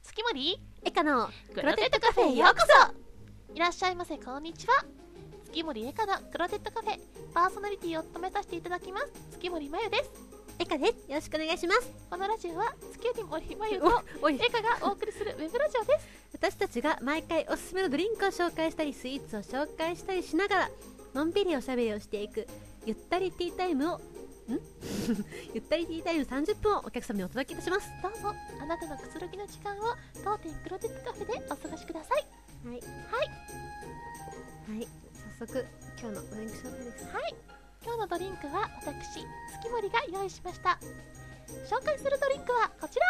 月森エカのクロテッドカフェへようこそ。いらっしゃいませ、こんにちは。月森エカのクロテッドカフェパーソナリティを務めさせていただきます月森まゆです。 エカです。よろしくお願いします。 このラジオは月森まゆとエカがお送りするウェブラジオです。 私たちが毎回おすすめのドリンクを紹介したりスイーツを紹介したりしながらのんびりおしゃべりをしていくゆったりティータイムをゆったりティータイム30分をお客様にお届けいたします。 どうぞあなたのくつろぎの時間を当店クロテッドカフェでお過ごしください。 はい、早速今日のドリンク紹介です。 はい、今日のドリンクは私月森が用意しました。紹介するドリンクはこちら、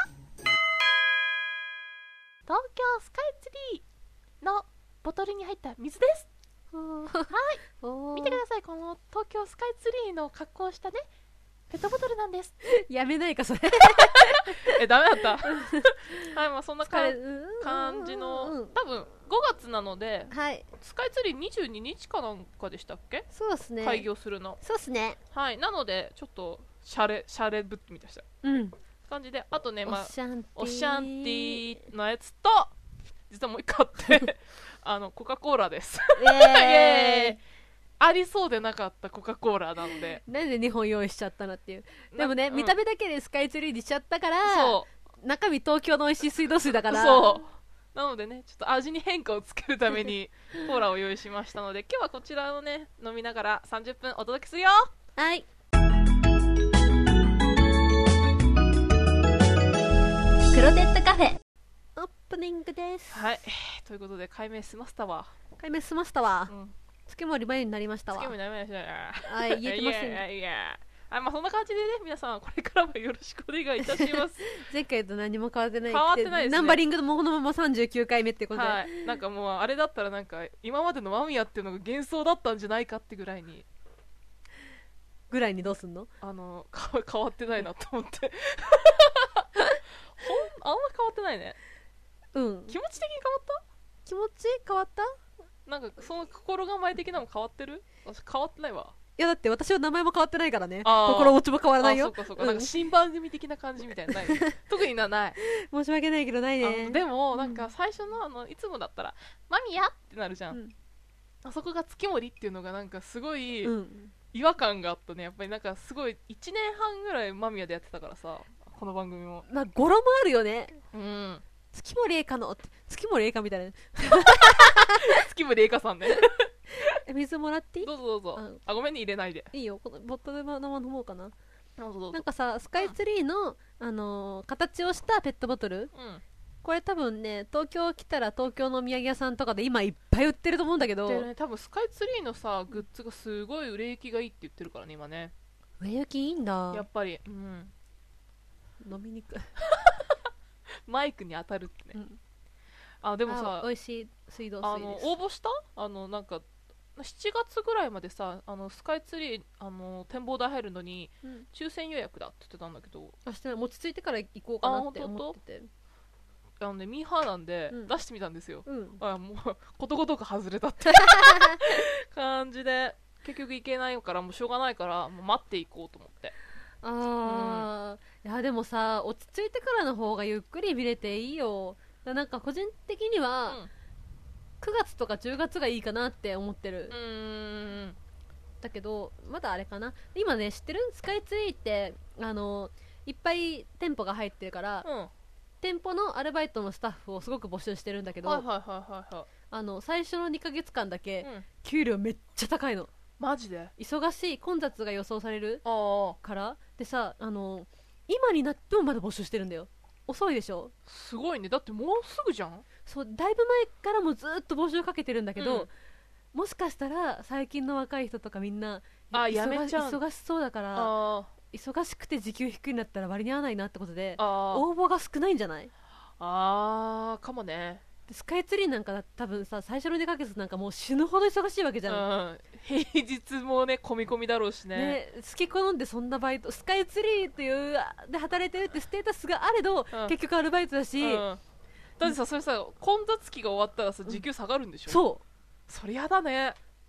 東京スカイツリーのボトルに入った水です。はい、見てください。この東京スカイツリーの格好をしたねペットボトルなんです。 やめないかそれダメだったはい、まあそんな感じの、多分5月なので、 はい、 スカイツリー22日かなんかでしたっけ。 そうですね、 開業するの。 そうですね。 はい、なのでちょっとシャレぶってみたした感じで、あとね、まあオシャンティーのやつと実はもう一個あってコカ・コーラですイエーイありそうでなかったコカ・コーラなので、 なんで2本用意しちゃったのっていう。でもね、見た目だけでスカイツリーにしちゃったから、 そう中身東京の美味しい水道水だから、 そうなのでね、ちょっと味に変化をつけるためにコーラを用意しましたので、今日はこちらをね飲みながら30分お届けするよ。 はい、クロテッドカフェオープニングです。 はい、ということで解明済ましたわ。 月森まゆになりましたわ。 月森なりましたはい、言えてません。 いやまあそんな感じでね、皆さんこれからもよろしくお願いいたします前回と何も変わってない。 変わってないですね。 ナンバリングもこのまま39回目ってことで、 はい、なんかもうあれだったらなんか今までのマミヤっていうのが幻想だったんじゃないかってぐらいにどうすんの。 変わってないなと思ってあんま変わってないね。 うん、 気持ち的に変わった。 気持ち変わった。 なんかその心構え的なのも変わってる。私変わってないわ。 いやだって私は名前も変わってないからね。心持ちも変わらないよ。 そうか、なんか新番組的な感じみたいなない特にない申し訳ないけどないね。 でもなんか最初のいつもだったらマミヤってなるじゃん、あそこが月森っていうのがなんかすごい違和感があったね。やっぱりなんかすごい1年半ぐらいマミヤでやってたからさ、この番組も語呂もあるよね。月森栄華の月森栄華みたいな月森栄華さんね水もらっていい。 どうぞ。ごめんね、入れないでいいよ。このボトルのまま飲もうかな。 どうぞ。 なんかさ、スカイツリーの、形をしたペットボトル、これ多分ね、東京来たら東京のお土産屋さんとかで今いっぱい売ってると思うんだけど、 多分スカイツリーのさグッズがすごい売れ行きがいいって言ってるからね今ね。 売れ行きいいんだやっぱり。 飲みにくいマイクに当たるってね。でもさ、 美味しい水道水です。 応募したなんか7月ぐらいまでさ、スカイツリー展望台入るのに、抽選予約だって言ってたんだけど、 明日落ち着いてから行こうかなって思ってて、 ミーハーなんで出してみたんですよ。もうことごとく外れたって感じで、結局行けないからもうしょうがないからもう待っていこうと思って。 いやでもさ、落ち着いてからの方がゆっくり見れていいよ。なんか個人的には、9月とか10月がいいかなって思ってる。だけどまだあれかな。今ね、知ってる？スカイツリーっていっぱい店舗が入ってるから、店舗のアルバイトのスタッフをすごく募集してるんだけど、最初の2ヶ月間だけ、給料めっちゃ高いの。 マジで忙しい混雑が予想されるからでさ、今になってもまだ募集してるんだよ。遅いでしょ。すごいね。だってもうすぐじゃん。 そう、だいぶ前からもずっと募集かけてるんだけど、もしかしたら最近の若い人とかみんな忙しそうだから、忙しくて時給低いんだったら割に合わないなってことで応募が少ないんじゃない？ かもね。 スカイツリーなんか多分さ、最初の2ヶ月なんかもう死ぬほど忙しいわけじゃん。 平日もね込みだろうしね。 好き好んでそんなバイト、スカイツリーっていうで働いてるってステータスがあれど、結局アルバイトだし、だってさ、それさ混雑期が終わったらさ時給下がるんでしょ。 そう、 そりゃだね。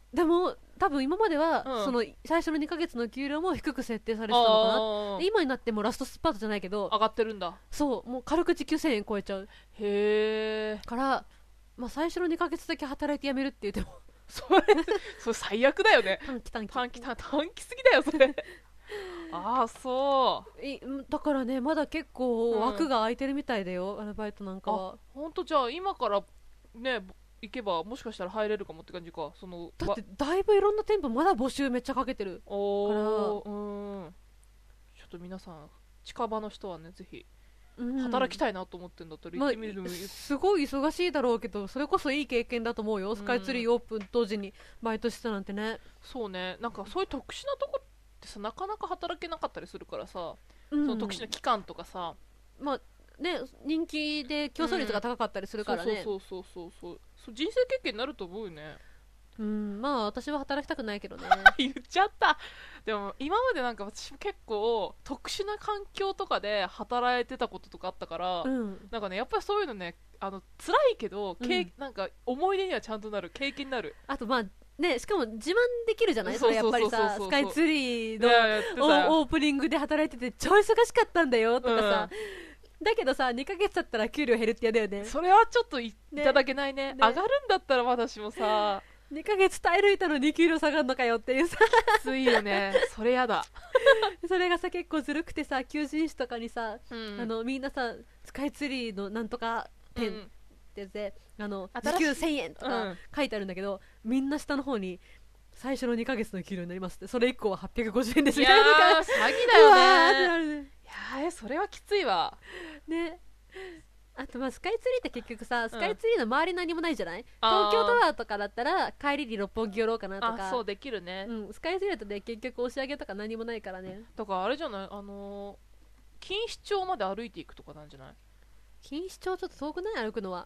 でも多分今までは、 うんその最初の2ヶ月の給料も低く設定されてたのかな。で今になってもラストスパートじゃないけど上がってるんだ。 そうもう軽く時給1000円超えちゃうへえ。 から、まあ、最初の2ヶ月だけ働いて辞めるって言ってもそれ最悪だよね。 短期短期すぎだよそれ。ああそうだからねまだ結構枠が空いてるみたいだよ、アルバイトなんかは。 本当じゃあ今からね行けばもしかしたら入れるかもって感じか。そのだってだいぶいろんな店舗まだ募集めっちゃかけてる。 おー、ちょっと皆さん近場の人はねぜひ働きたいなと思ってんだったら行ってみるのもいい、 すごい忙しいだろうけどそれこそいい経験だと思うよ、スカイツリーオープン当時にバイトしてたなんてね。 そうね、なんかそういう特殊なとこってさなかなか働けなかったりするからさ、その特殊な期間とかさ、 まあね、人気で競争率が高かったりするからね、 そう人生経験になると思うよね。 まあ私は働きたくないけどね言っちゃった。でも今までなんか私も結構特殊な環境とかで働いてたこととかあったから、なんかねやっぱりそういうのね辛いけど、なんか思い出にはちゃんとなる、経験になる。 あとまあね、しかも自慢できるじゃない。それやっぱりさスカイツリーのオープニングで働いてて超忙しかったんだよとかさ、だけどさ2ヶ月経ったら給料減るって嫌だよね。 それはちょっといただけないね。上がるんだったら私もさ 2ヶ月耐え抜いたのに給料下がるのかよっていうさきついよね。それやだそれがさ結構ずるくてさ、求人誌とかにさ、みんなさスカイツリーのなんとか店ってで、時給1000円とか書いてあるんだけど、みんな下の方に最初の2ヶ月の給料になりますって、それ以降は850円ですみたいな。 いやー詐欺だよね。いやーそれはきついわね。あとまあスカイツリーって結局さ、スカイツリーの周り何もないじゃない。東京タワーとかだったら帰りに六本木寄ろうかなとか。 そうできるね、 スカイツリーだとね結局押し上げとか何もないからね。 だからあれじゃない、錦糸町まで歩いていくとかなんじゃない。 錦糸町ちょっと遠くない、歩くのは。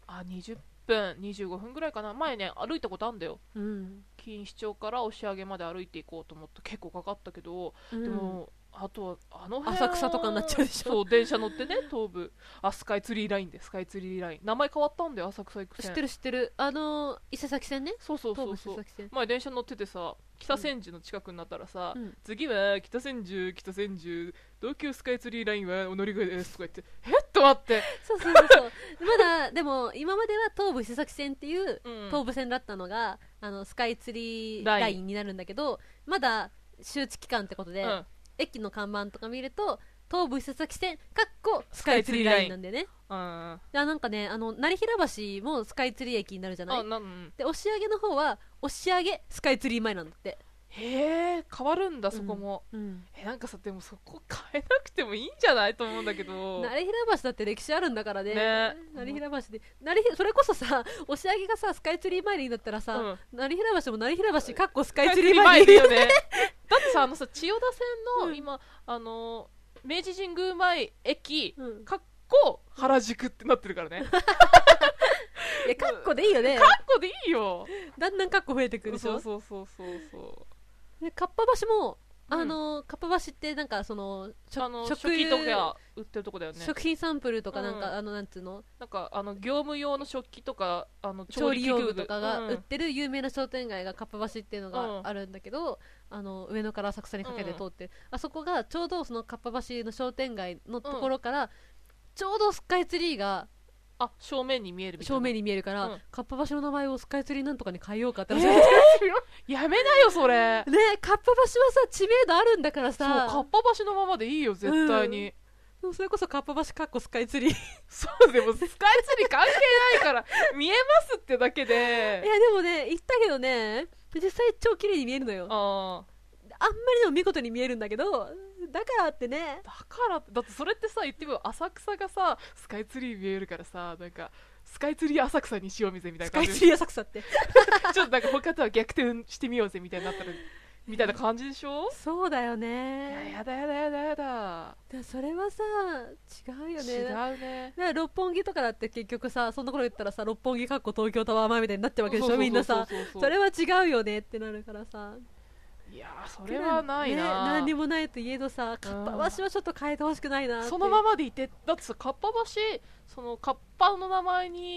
20分25分ぐらいかな。前ね歩いたことあるんだよ、錦糸町から押上まで歩いていこうと思って結構かかったけど、でもあとは浅草とかになっちゃうでしょ。 そう電車乗ってね東武スカイツリーラインで、スカイツリーライン名前変わったんだよ、浅草行く線。 知ってる伊勢崎線ね。 そう前電車乗っててさ、北千住の近くになったらさ、次は北千住東急スカイツリーラインはお乗り換えですとか言って、っと待ってそうまだでも今までは東武伊勢崎線っていう東武線だったのが、スカイツリーラインになるんだけど、まだ周知期間ってことで、駅の看板とか見ると東武伊勢崎線スカイツリーラインなんでね。なんかね成平橋もスカイツリー駅になるじゃない。で押上の方は押上スカイツリー前なんだって。 へえ変わるんだそこも、なんかさでもそこ変えなくてもいいんじゃないと思うんだけど。 成平橋だって歴史あるんだからね。成平橋でそれこそさ押上がさスカイツリー前になったらさ、成平橋も成平橋スカイツリー前にいるよねだってさ千代田線の今明治神宮前駅原宿ってなってるからねいやカッコでいいよね。 カッコでいいよ。 だんだんカッコ増えてくるでしょ。 そうでかっぱ橋もかっぱ橋ってなんかその食器とか売ってるとこだよね。 食品サンプルとかなんか、なんつうの、 なんか業務用の食器とか調理用具とかが売ってる有名な商店街がかっぱ橋っていうのがあるんだけど、上野から浅草にかけて通って、あそこがちょうどそのかっぱ橋の商店街のところから、ちょうどスカイツリーが正面に見えるみたいな。 正面に見えるから、かっぱ橋の名前をスカイツリーなんとかに変えようかってやめなよそれね。かっぱ橋はさ知名度あるんだからさ、 かっぱ橋のままでいいよ絶対に、 それこそかっぱ橋スカイツリーそうでもスカイツリー関係ないから見えますってだけで。 いやでもね行ったけどね実際超綺麗に見えるのよ。あんまりでも見事に見えるんだけど、だからってね。 だってそれってさ言ってみよう、浅草がさスカイツリー見えるからさ、なんかスカイツリー浅草にしようみたいな感じ。 スカイツリー浅草ってちょっとなんか他とは逆転してみようぜみたいになったらみたいな感じでしょ。 そうだよね。 やだそれはさ違うよね。 違うね。 六本木とかだって結局さ、そんなこと言ったらさ六本木東京タワー前みたいになってるわけでしょ。みんなさそれは違うよねってなるからさ。 いやそれはないな、 何にもないといえどさ、かっぱ橋はちょっと変えてほしくないなって。 そのままでいて、だってさかっぱ橋そのかっぱの名前に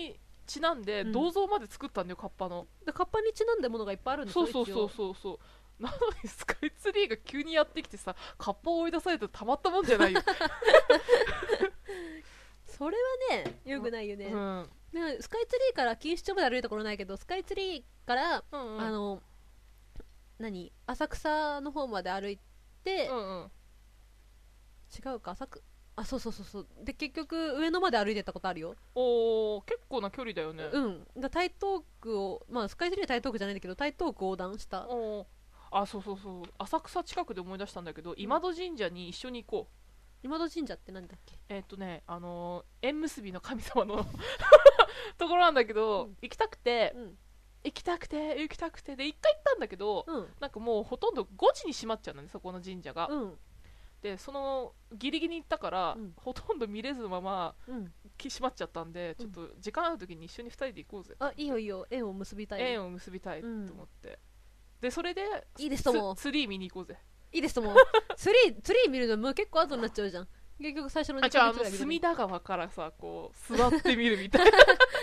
ちなんで銅像まで作ったんだよ、カッパの。 でカッパにちなんだものがいっぱいあるんですよ。 そうなのにスカイツリーが急にやってきてさ、カッパを追い出されてたまったもんじゃないよそれはねよくないよね、スカイツリーから錦糸町まで歩いたことないけど、スカイツリーから、浅草の方まで歩いて、違うか、そうで結局上野まで歩いてったことあるよ。 おー、結構な距離だよね。 台東区を、スカイツリーは台東区じゃないんだけど台東区横断した。 そう浅草近くで思い出したんだけど、今戸神社に一緒に行こう。 今戸神社ってなんだっけ。 縁結びの神様のところなんだけど、行きたくてで一回行ったんだけど、なんかもうほとんど5時に閉まっちゃうのね、そこの神社が。でそのギリギリに行ったから、ほとんど見れずのまま、閉まっちゃったんで、ちょっと時間ある時に一緒に2人で行こうぜ。 いいよ縁を結びたいと思って、でそれでいいですともツリー見に行こうぜ。 いいですともツリー見るのもう結構後になっちゃうじゃん。結局最初のじゃあ隅田川からさこう座ってみるみたいな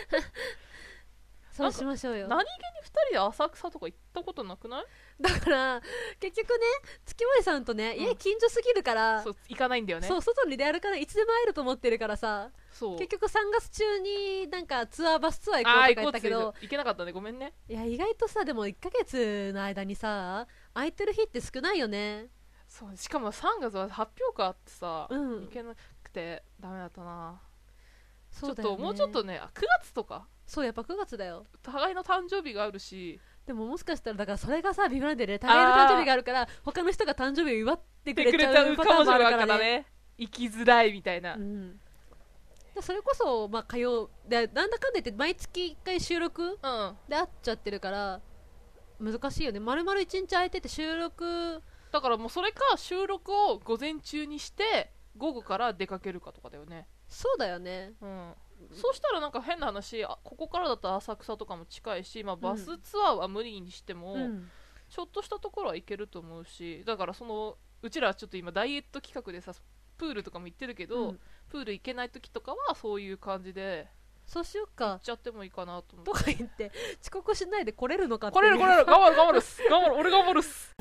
そうしましょうよ。 何気に2人で浅草とか行ったことなくない？ だから結局ね、月森さんとね、家近所すぎるから、 そう行かないんだよね。 そう外に出歩かない、いつでも会えると思ってるからさ。 そう結局3月中になんかバスツアー行こうとか言ったけど、 行けなかったね、ごめんね。 いや意外とさ、でも1ヶ月の間にさ空いてる日って少ないよね。 そうしかも3月は発表会あってさ、行けなくてダメだったな。そうだよね、ちょっともうちょっとね、9月とか。 そうやっぱ9月だよ。 互いの誕生日があるし。 でももしかしたらだからそれがさビブランデで互いの誕生日があるから他の人が誕生日を祝ってくれちゃうパターンもあるからね。 生きづらいみたいな、 それこそ火曜でなんだかんだ言って毎月1回収録で会っちゃってるから難しいよね。丸々1日空いてて収録だからもうそれか収録を午前中にして午後から出かけるかとかだよね。 そうだよね。 そうしたらなんか変な話、ここからだったら浅草とかも近いし、バスツアーは無理にしても、ちょっとしたところは行けると思うし、だからうちらちょっと今ダイエット企画でさプールとかも行ってるけど、プール行けない時とかはそういう感じでそうしようか行っちゃってもいいかなと思って。 とか言って遅刻しないで来れるのかって。 来れる頑張るっす俺頑張るっす。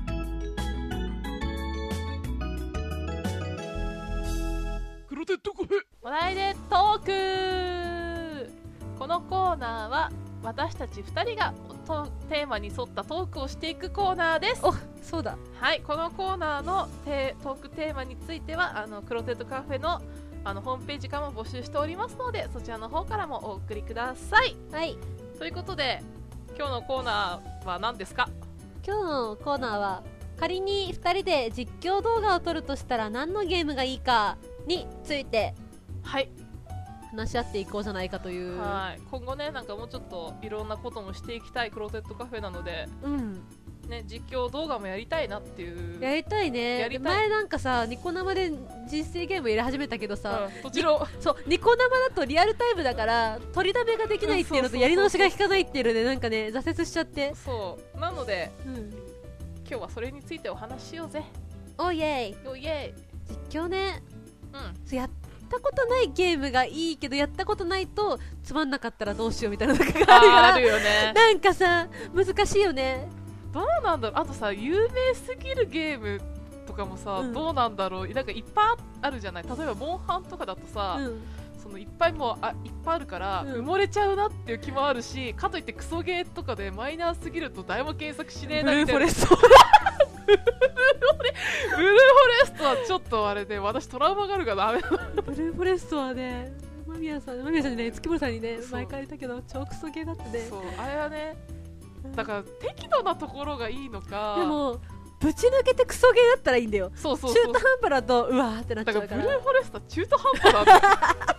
クロテッドカフェ話題でトーク。このコーナーは私たち2人がテーマに沿ったトークをしていくコーナーです。 そうだ。 はい、このコーナーのトークテーマについてはクロテッドカフェのホームページからも募集しておりますので、そちらの方からもお送りください。 はい、 ということで今日のコーナーは何ですか？ 今日のコーナーは仮に2人で実況動画を撮るとしたら何のゲームがいいかについて話し合っていこうじゃないかという。 今後ね、なんかもうちょっといろんなこともしていきたいクロテッドカフェなので、実況動画もやりたいなっていう。 やりたいね。前なんかさニコ生で人生ゲーム入れ始めたけどさ、ニコ生だとリアルタイムだから取りだめができないっていうのとやり直しが効かないっていうのでなんかね挫折しちゃって。 そうなので、今日はそれについてお話ししようぜ。 おイエイ。実況ね、やったことないゲームがいいけどやったことないとつまんなかったらどうしようみたいなのがあるからあるよね。 なんかさ難しいよね。 どうなんだろう。あとさ有名すぎるゲームとかもさ、どうなんだろう。なんかいっぱいあるじゃない。例えばモンハンとかだとさ、いっぱいあるから埋もれちゃうなっていう気もあるし、かといってクソゲーとかでマイナーすぎると誰も検索しねえなみたいな。ブルーフォレストはちょっとあれで私トラウマがあるからダメだ。 ブルーフォレストはね、間宮さんにね、月森さんにね前から言ったけど超クソゲーだってね。 そうあれはね、だから適度なところがいいのか。 でもぶち抜けてクソゲーだったらいいんだよ。中途半端だとうわーってなっちゃうから。 だからブルーフォレストは中途半端なんだ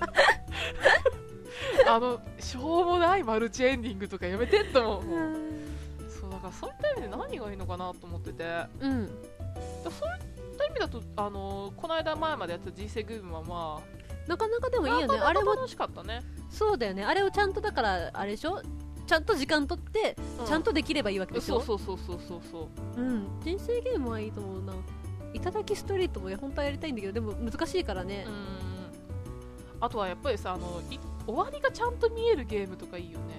しょうもないマルチエンディングとかやめてって思う。そうだからそういった意味で何がいいのかなと思ってて、そういった意味だとこの間前までやった人生グームはなかなかでもいいよね。 あれも楽しかったね。 そうだよね。あれをちゃんとだからあれでしょ、ちゃんと時間取って、ちゃんとできればいいわけでしょ。そう人生ゲームはいいと思うな。いただきストリートも本当はやりたいんだけどでも難しいからね。 あとはやっぱりさ終わりがちゃんと見えるゲームとかいいよね。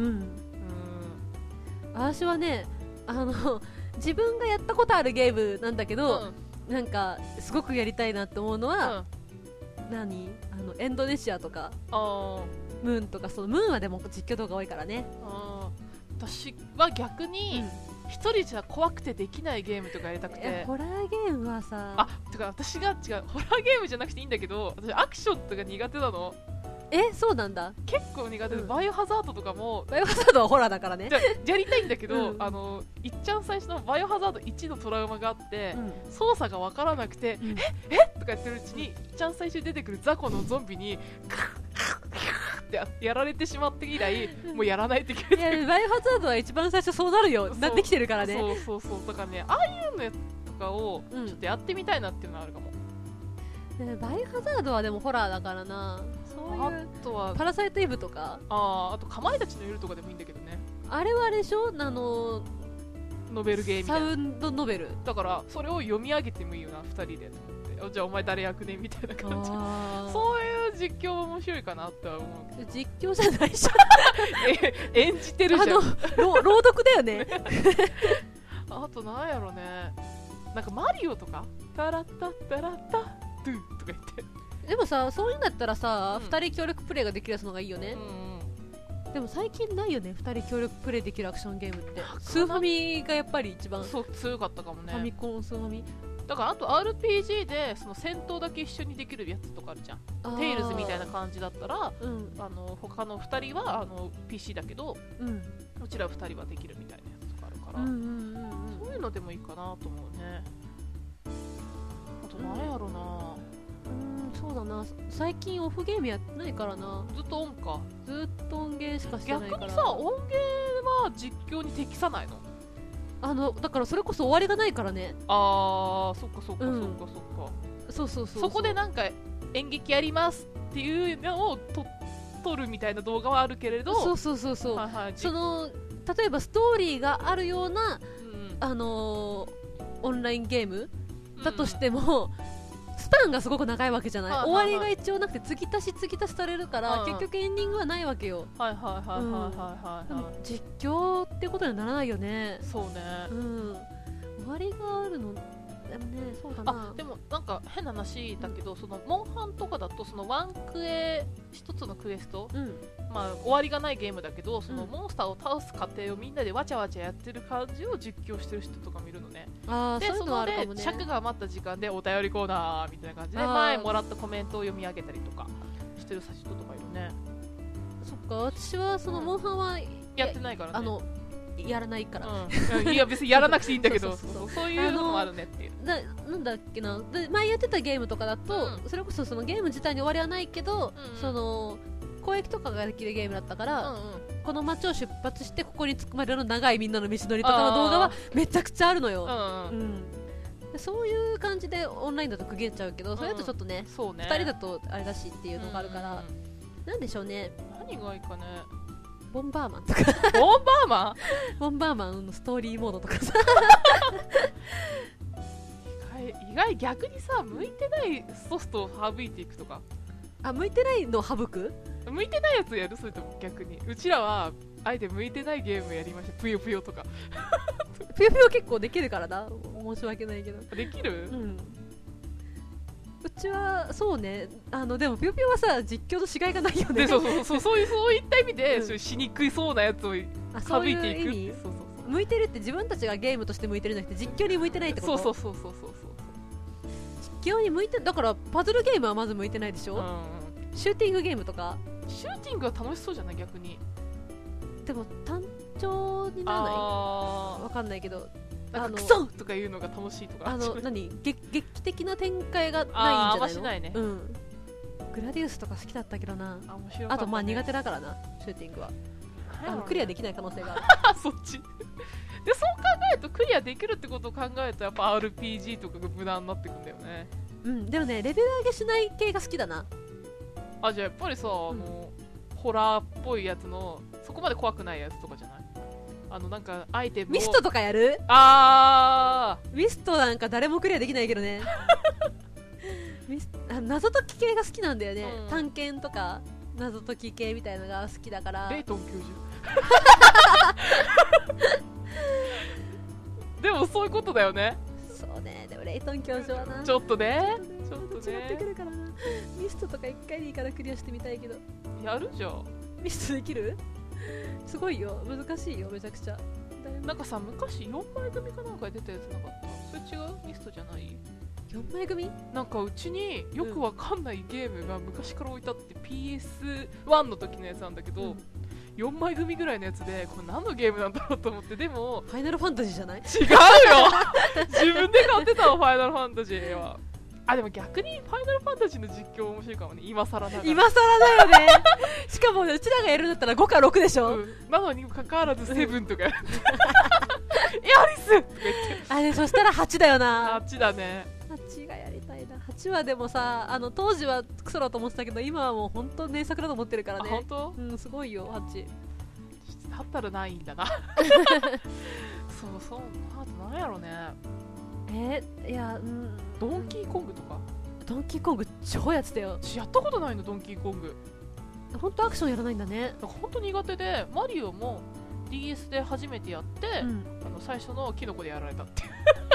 私はね自分がやったことあるゲームなんだけど、なんかすごくやりたいなって思うのは、エンドネシアとかムーンとか、そのムーンはでも実況動画多いからね。 私は逆に、一人じゃ怖くてできないゲームとかやりたくて。 ホラーゲームはさ、 てか私が違う、ホラーゲームじゃなくていいんだけど、私アクションとか苦手なの。 そうなんだ。 結構苦手で、バイオハザードとかも。 バイオハザードはホラーだからね。 やりたいんだけど、いっちゃん最初のバイオハザード1のトラウマがあって、操作が分からなくて、えとか言ってるうちに、いっちゃん最初に出てくる雑魚のゾンビにってやられてしまって以来、もうやらないって決めてる。 バイオハザードは一番最初そうなるよ、なってきてるからね。 そうだからね、ああいうのとかをちょっとやってみたいなっていうのはあるかも。 バイオハザードはでもホラーだからな。 あとはパラサイトイブとか、 あとかまいたちの夜とかでもいいんだけどね。 あれはあれでしょ、 ノベルゲーみたいなサウンドノベルだから、それを読み上げてもいいよな、2人でと思って。じゃあお前誰役ねみたいな感じ。そういう実況も面白いかなって思うけど。 実況じゃないじゃん演じてるじゃん。 朗読だよねあとなんやろね、なんかマリオとかタラッタタラッタドゥとか言って。 でもさ、そういうんだったらさ、2人協力プレイができるやつのがいいよね。でも最近ないよね、2人協力プレイできるアクションゲームって。スーファミがやっぱり一番強かったかもね。 ファミコン、スーファミだから。あと RPG でその戦闘だけ一緒にできるやつとかあるじゃん。テイルズみたいな感じだったら、他の2人はPC だけど、うちら2人はできるみたいなやつとかあるから、そういうのでもいいかなと思うね。あと何やろな、 そうだな、最近オフゲームやってないからな。 ずっとオンか。 ずっと音ゲーしかしてないから。 逆にさ、音ゲーは実況に適さないの？ だからそれこそ終わりがないからね。 そっか。そこでなんか演劇やりますっていうのを撮るみたいな動画はあるけれど、 そう、その例えばストーリーがあるような、オンラインゲームだとしても、スパンがすごく長いわけじゃない。終わりが一応なくて継ぎ足しされるから、結局エンディングはないわけよ。実況ってことにはならないよね。 そうね。 終わりがあるのでもね、そうだな。 でもなんか変な話だけど、そのモンハンとかだと、そのワンクエ一つのクエスト、終わりがないゲームだけど、そのモンスターを倒す過程をみんなでわちゃわちゃやってる感じを実況してる人とかもいるのね。で、そのね、尺が余った時間でお便りコーナーみたいな感じで前もらったコメントを読み上げたりとかしてる人とかいるね。 そっか、私はそのモンハンはやってないからね。 やらないから、 いや別にやらなくていいんだけど、そういうのもあるねっていう。 なんだっけな、前やってたゲームとかだと、それこそそのゲーム自体に終わりはないけど、その攻撃とかができるゲームだったから、この街を出発してここに着くまでの長いみんなの道のりとかの動画はめちゃくちゃあるのよ。そういう感じでオンラインだと区切っちゃうけど、それだとちょっとね、2人だとあれだしっていうのがあるから、なんでしょうね。 何がいいかね。 ボンバーマンとかボンバーマンボンバーマンのストーリーモードとかさ意外逆にさ、向いてないソフトを省いていくとか。 向いてないのを省く？ 向いてないやつやる？それとも逆にうちらはあえて向いてないゲームやりました。ぷよぷよとかぷよぷよ結構できるからな。申し訳ないけど。 できる？ うちはそうね。でもぷよぷよはさ、実況のしがいがないよね。 そういった意味で、しにくいそうなやつを省いていくって。 向いてるって自分たちがゲームとして向いてるんじゃなくて、実況に向いてないってこと？ そう実況に向いて、だからパズルゲームはまず向いてないでしょ。シューティングゲームとか。 シューティングは楽しそうじゃない？逆に。 でも単調にならない？わかんないけど、 クソとかいうのが楽しいとか。 劇的な展開がないんじゃないの？ ないね。 グラディウスとか好きだったけどな。 面白かったね。 あと苦手だからな、シューティングは。クリアできない可能性がある。そっちで、そう考えるとクリアできるってことを考えると、やっぱ RPG とかが無難になってくんだよね。 でもね、レベル上げしない系が好きだな。 じゃあやっぱりさ、ホラーっぽいやつのそこまで怖くないやつとかじゃない？なんかアイテムをミストとかやる？ミストなんか誰もクリアできないけどね謎解き系が好きなんだよね、探検とか謎解き系みたいなのが好きだから。 レイトン教授でもそういうことだよね。 そうね、でもレイトン教授はなちょっとね違ってくるからな。ミストとか1回でいいからクリアしてみたいけど。 やるじゃん。 ミストできる？すごいよ、難しいよめちゃくちゃ。 なんかさ、昔4枚組かなんかで出たやつなかった？それ違う？ミストじゃない？ 4 枚組？ なんかうちによくわかんないゲームが昔から置いてあって、PS1 の時のやつなんだけど、4枚組ぐらいのやつで、これ何のゲームなんだろうと思って。でもファイナルファンタジーじゃない？ 違うよ自分で買ってたわ、ファイナルファンタジーは。あ、でも逆にファイナルファンタジーの実況面白いかもね、今更ながら。 今更だよねしかもね、うちらがやるんだったら5か6でしょ、 なのにもかかわらず7とかやってヤリスとか言ってあれ、そしたら8だよな。 8だね。 8がやりたいな。8はでもさ、当時はクソだと思ってたけど、今はもう本当名作だと思ってるからね。 本当？ うん、すごいよ、8。 だったらないんだなそう、あと何やろね。 いや、 ドンキーコングとか。 ドンキーコング超やってたよ。 やったことないの、ドンキーコング。 本当アクションやらないんだね。 本当苦手で、マリオも DS で初めてやって、最初のキノコでやられたって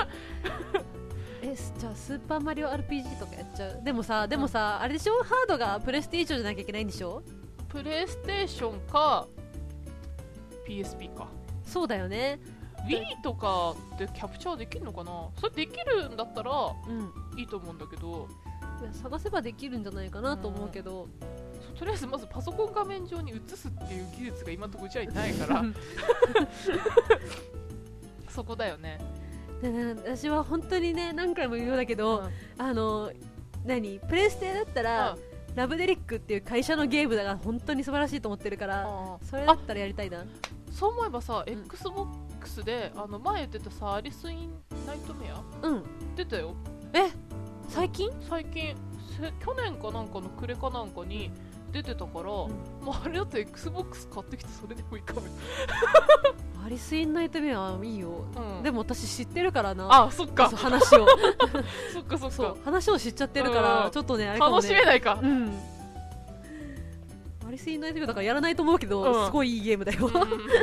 じゃあスーパーマリオ RPG とかやっちゃう。でもさ、あれでしょ、ハードがプレステ以上じゃなきゃいけないんでしょ。 プレイステーションか PSP か。 そうだよね。 Wii とかでキャプチャーできるのかな。それできるんだったらいいと思うんだけど、 いや探せばできるんじゃないかなと思うけど、 とりあえずまずパソコン画面上に映すっていう技術が今のところうちはないからそこだよね。 でね、私は本当にね、何回も言うようだけど、プレステだったら、ラブデリックっていう会社のゲームだから本当に素晴らしいと思ってるから、それだったらやりたいな。 そう思えばさ、XBOX で前言ってたさ、アリス・イン・ナイトメア、出たよ。 最近去年かなんかの暮れかなんかに出てたから、もうあれだって XBOX 買ってきてそれでもいいかもよアリス・イン・ナイトメアはいいよ、でも私知ってるからな。 あ、そっか、 話をそっかそう、話を知っちゃってるから、ちょっとね、あれかもね、 楽しめないか。 アリス・イン・ナイトメアだからやらないと思うけど、すごいいいゲームだよ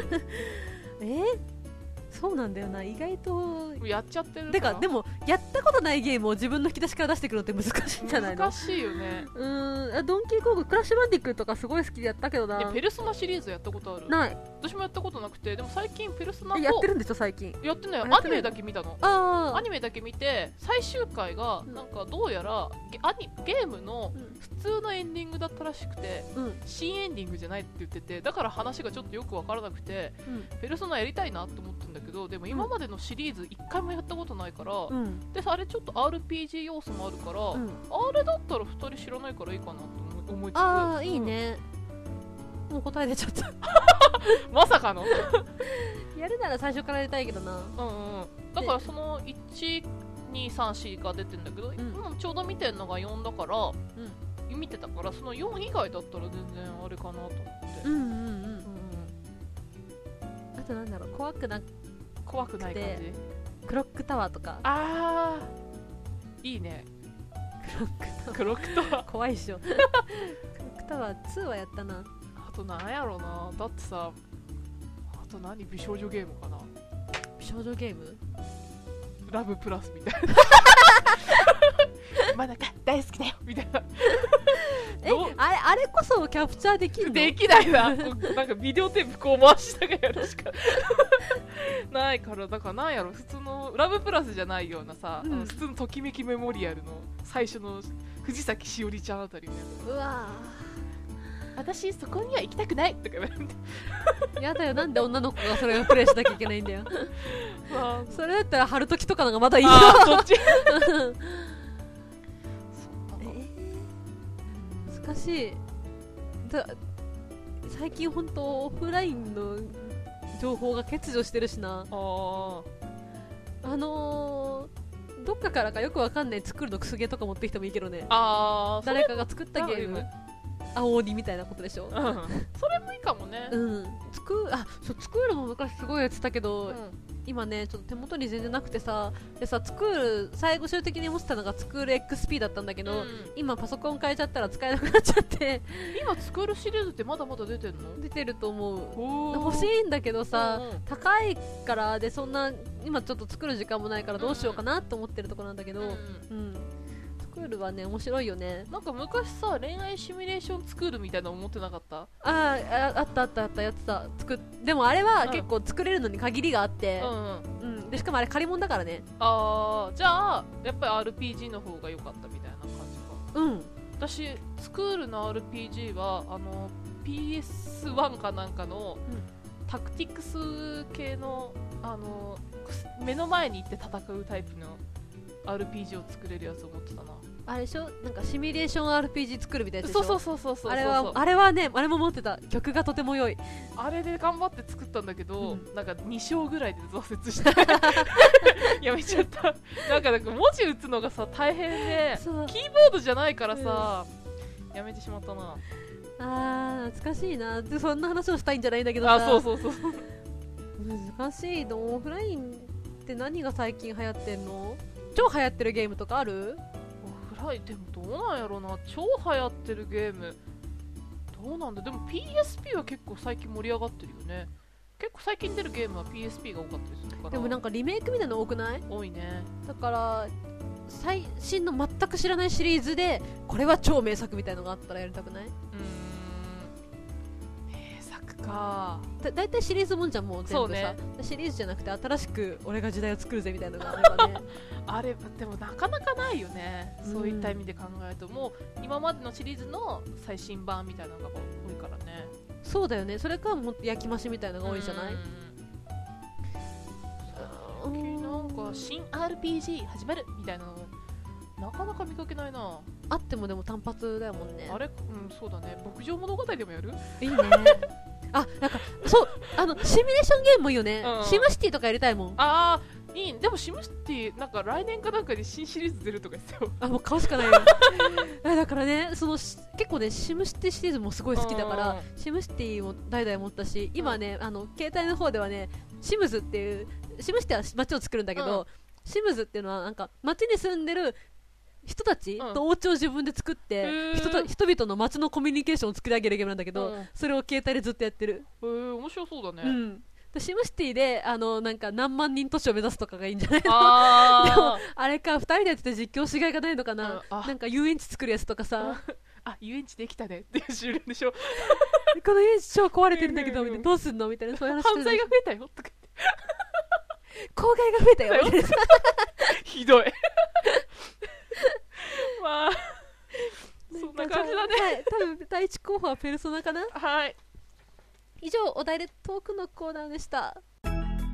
そうなんだよな、意外とやっちゃってるから。 てかでもやったことないゲームを自分の引き出しから出してくるのって難しいんじゃないの。 難しいよね。 ドンキーコング、クラッシュバンディックとかすごい好きでやったけどな。 ペルソナシリーズやったことある？ ない。 私もやったことなくて、でも最近ペルソナ4 やってるんでしょ最近。 やってない。アニメだけ見たの。アニメだけ見て、最終回がなんかどうやらゲームの普通のエンディングだったらしくて、新エンディングじゃないって言ってて、だから話がちょっとよく分からなくて、ペルソナやりたいなと思ったんだけど、でも今までのシリーズ1回もやったことないから、であれちょっと RPG 要素もあるから、あれだったら2人知らないからいいかなと思いつつ。 ああ、いいね。もう答え出ちゃったまさかのやるなら最初からやりたいけどな。 だからその1,2,3,4が出てんだけど、ちょうど見てんのが4だから、見てたから、その4以外だったら全然あれかなと思って。 あとなんだろう、怖くない感じ。 クロックタワーとか。 あー、いいね。クロックタワー怖いっしょクロックタワー2はやったな。 あとなんやろな。だってさ、あと何、美少女ゲームかな。 美少女ゲーム、 ラブプラスみたいなまだか大好きだよみたいなあれこそキャプチャーできるの？ できないななんかビデオテープこう回しながらやるしかないから。だからなんやろ、普通のラブプラスじゃないようなさ、普通のときめきメモリアルの最初の藤崎しおりちゃんあたりね。 うわ私そこには行きたくないとか言われてやだよ、なんで女の子がそれをプレイしなきゃいけないんだよそれだったら春時とかのがまだいいよ。 そっち難しい。最近本当オフラインの情報が欠如してるしな。どっかからかよくわかんない作るのくすげとか持ってきてもいいけどね。誰かが作ったゲーム、青鬼みたいなことでしょ、 それもいいかもね。 作るのも昔すごいやってたけど、 今ねちょっと手元に全然なくてさ、でさ最後終的に持ってたのがスクール XP だったんだけど、今パソコン変えちゃったら使えなくなっちゃって今スクールシリーズってまだまだ出てるの？ 出てると思う。欲しいんだけどさ、高いからで、そんな今ちょっと作る時間もないからどうしようかなと思ってるところなんだけど、スクールはね面白いよね。 なんか昔さ恋愛シミュレーションスクールみたいなの思ってなかった？ あったやつさ、でもあれは結構作れるのに限りがあって、でしかもあれ借り物だからね。 じゃあやっぱり RPG の方が良かったみたいな感じか。私スクールの RPG はPS1 かなんかの、タクティクス系の目の前に行って戦うタイプのRPG を作れるやつを持ってたな。 あれでしょ、なんかシミュレーション RPG 作るみたいなやつでしょ。 そうあれはね、あれも持ってた。曲がとても良い。 あれで頑張って作ったんだけど、なんか2章ぐらいで挫折してやめちゃった。なんか文字打つのがさ大変で、キーボードじゃないからさ、やめてしまったな。 懐かしいな。そんな話をしたいんじゃないんだけどさ。 そう難しいの。オフラインって何が最近流行ってんの？超流行ってるゲームとかある？ オフラインでもどうなんやろな。超流行ってるゲームどうなんだ。でも PSP は結構最近盛り上がってるよね。結構最近出るゲームは PSP が多かったりするから。 でもなんかリメイクみたいなの多くない？ 多いね。だから最新の全く知らないシリーズでこれは超名作みたいなのがあったらやりたくない？ 名作か。 だいたいシリーズもんじゃん、もう全部さ、ね、シリーズじゃなくて新しく俺が時代を作るぜみたいなのがあればねあれでもなかなかないよね、そういった意味で考えると。もう今までのシリーズの最新版みたいなのが多いからね。 そうだよね。それかもっと焼き増しみたいなのが多いじゃない。 なんか新 RPG 始まるみたいなのなかなか見かけないな。 あってもでも単発だもんね。 あれ、そうだね。牧場物語でもやる？ いいねなんかそうシミュレーションゲームもいいよね、シムシティとかやりたいもん。 いい。でもシムシティなんか来年かなんかで新シリーズ出るとかですよ。 もう買うしかないよだからね、結構ねシムシティシリーズもすごい好きだから、シムシティを代々持ったし、今ね携帯の方ではねシムズっていう、シムシティは街を作るんだけど、シムズっていうのはなんか街に住んでる人たちとお家を自分で作って、人々の街のコミュニケーションを作り上げるゲームなんだけど、それを携帯でずっとやってる。 面白そうだね。 シムシティでなんか何万人都市を目指すとかがいいんじゃないのでもあれか、2人でやってて実況しがいがないのかな。なんか遊園地作るやつとかさ遊園地できたねっていう終了でしょこの遊園地超壊れてるんだけどどうすんのみたいな、そういう話。 犯罪が増えたよとか言って公害が増えたよみたいなひどいまあそんな感じだね。 多分第一候補はペルソナかな。 はい、 以上お題でトークのコーナーでした。 ク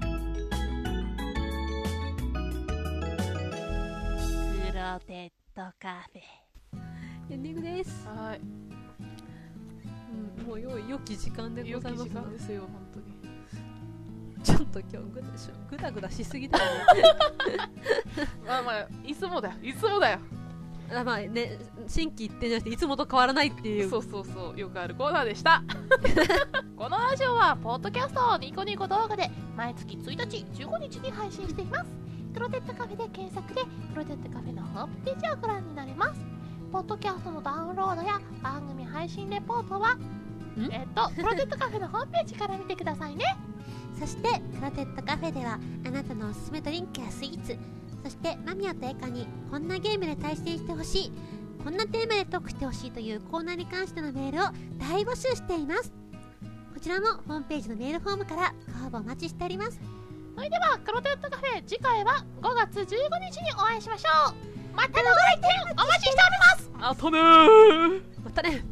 ロテッドカフェエンディングです。 はい、 もう良き時間でございます。 良き時間ですよ、本当に。 ちょっと今日グダグダしすぎだよねまあいつもだよまあね、新規一点じゃなくていつもと変わらないっていう。 そうよくあるコーナーでしたこのラジオはポッドキャストニコニコ動画で毎月1日15日に配信しています。クロテッドカフェで検索でクロテッドカフェのホームページをご覧になれます。ポッドキャストのダウンロードや番組配信レポートはクロテッドカフェのホームページから見てくださいね。 そしてクロテッドカフェではあなたのおすすめドリンクやスイーツ、そしてマミヤとエカにこんなゲームで対戦してほしい、こんなテーマでトークしてほしいというコーナーに関してのメールを大募集しています。こちらもホームページのメールフォームからご応募お待ちしております。 それではクロテッドカフェ、次回は5月15日にお会いしましょう。またのご来店お待ちしております。またねー。 またね。